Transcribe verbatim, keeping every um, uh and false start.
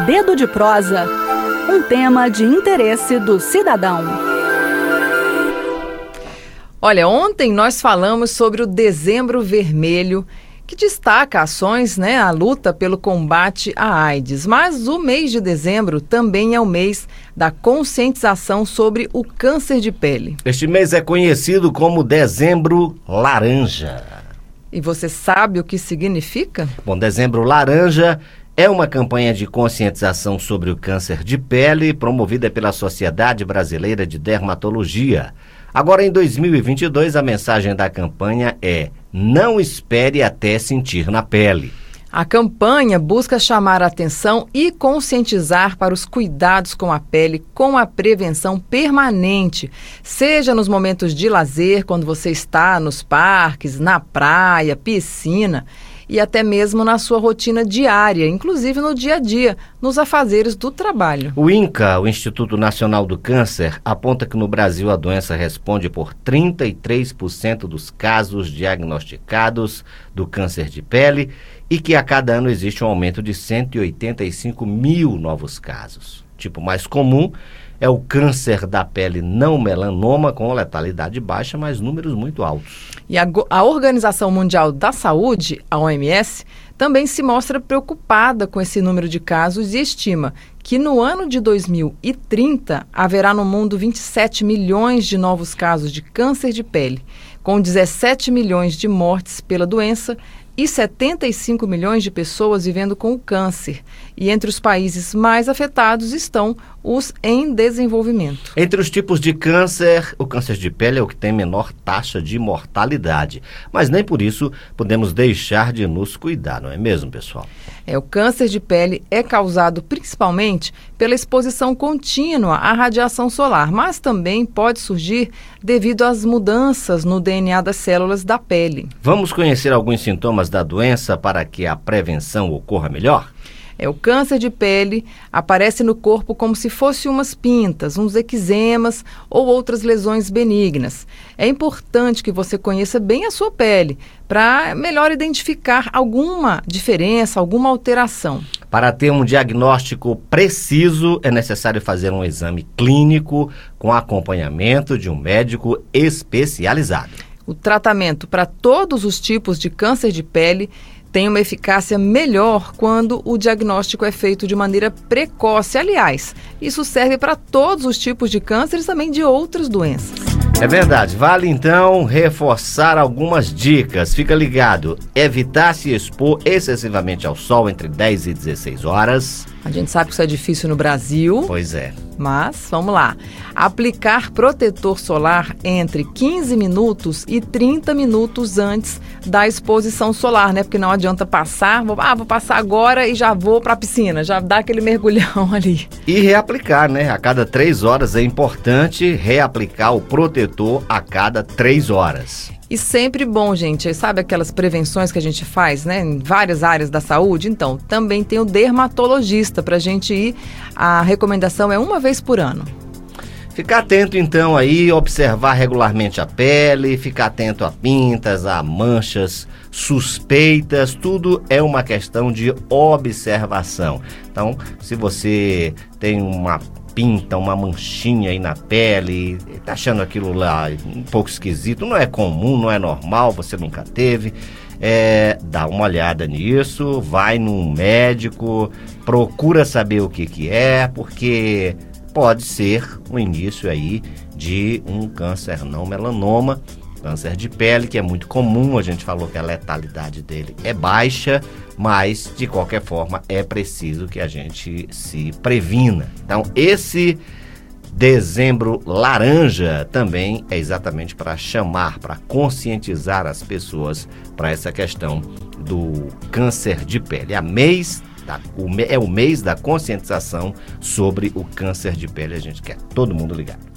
Dedo de Prosa, um tema de interesse do cidadão. Olha, ontem nós falamos sobre o Dezembro Vermelho, que destaca ações, né, a luta pelo combate à AIDS. Mas o mês de dezembro também é o mês da conscientização sobre o câncer de pele. Este mês é conhecido como Dezembro Laranja. E você sabe o que significa? Bom, Dezembro Laranja é uma campanha de conscientização sobre o câncer de pele promovida pela Sociedade Brasileira de Dermatologia. Agora, em dois mil e vinte e dois, a mensagem da campanha é: não espere até sentir na pele. A campanha busca chamar a atenção e conscientizar para os cuidados com a pele com a prevenção permanente, seja nos momentos de lazer, quando você está nos parques, na praia, piscina, e até mesmo na sua rotina diária, inclusive no dia a dia, nos afazeres do trabalho. O INCA, o Instituto Nacional do Câncer, aponta que no Brasil a doença responde por trinta e três por cento dos casos diagnosticados do câncer de pele e que a cada ano existe um aumento de cento e oitenta e cinco mil novos casos. O tipo mais comum é o câncer da pele não melanoma, com letalidade baixa, mas números muito altos. E a, a Organização Mundial da Saúde, a O M S, também se mostra preocupada com esse número de casos e estima que no ano de dois mil e trinta haverá no mundo vinte e sete milhões de novos casos de câncer de pele, com dezessete milhões de mortes pela doença e setenta e cinco milhões de pessoas vivendo com o câncer. E entre os países mais afetados estão os em desenvolvimento. Entre os tipos de câncer, o câncer de pele é o que tem menor taxa de mortalidade. Mas nem por isso podemos deixar de nos cuidar, não é mesmo, pessoal? É, o câncer de pele é causado principalmente pela exposição contínua à radiação solar, mas também pode surgir devido às mudanças no D N A das células da pele. Vamos conhecer alguns sintomas da doença para que a prevenção ocorra melhor? É, o câncer de pele aparece no corpo como se fosse umas pintas, uns eczemas ou outras lesões benignas. É importante que você conheça bem a sua pele para melhor identificar alguma diferença, alguma alteração. Para ter um diagnóstico preciso, é necessário fazer um exame clínico com acompanhamento de um médico especializado. O tratamento para todos os tipos de câncer de pele tem uma eficácia melhor quando o diagnóstico é feito de maneira precoce. Aliás, isso serve para todos os tipos de cânceres, também de outras doenças. É verdade. Vale, então, reforçar algumas dicas. Fica ligado. Evitar se expor excessivamente ao sol entre dez e dezesseis horas. A gente sabe que isso é difícil no Brasil. Pois é. Mas, vamos lá. Aplicar protetor solar entre quinze minutos e trinta minutos antes da exposição solar, né? Porque não adianta passar, vou, ah, vou passar agora e já vou para a piscina, já dá aquele mergulhão ali. E reaplicar, né? A cada três horas é importante reaplicar o protetor a cada três horas. E sempre bom, gente, sabe aquelas prevenções que a gente faz, né, em várias áreas da saúde? Então, também tem o dermatologista para a gente ir. A recomendação é uma vez por ano. Ficar atento, então, aí, observar regularmente a pele, ficar atento a pintas, a manchas suspeitas, tudo é uma questão de observação. Então, se você tem uma pinta, uma manchinha aí na pele, tá achando aquilo lá um pouco esquisito, não é comum, não é normal, você nunca teve, é, dá uma olhada nisso, vai num médico, procura saber o que que é, porque pode ser o início aí de um câncer não melanoma, câncer de pele, que é muito comum. A gente falou que a letalidade dele é baixa, mas de qualquer forma é preciso que a gente se previna. Então, esse Dezembro Laranja também é exatamente para chamar, para conscientizar as pessoas para essa questão do câncer de pele. A mês da, o, é o mês da conscientização sobre o câncer de pele. A gente quer todo mundo ligado.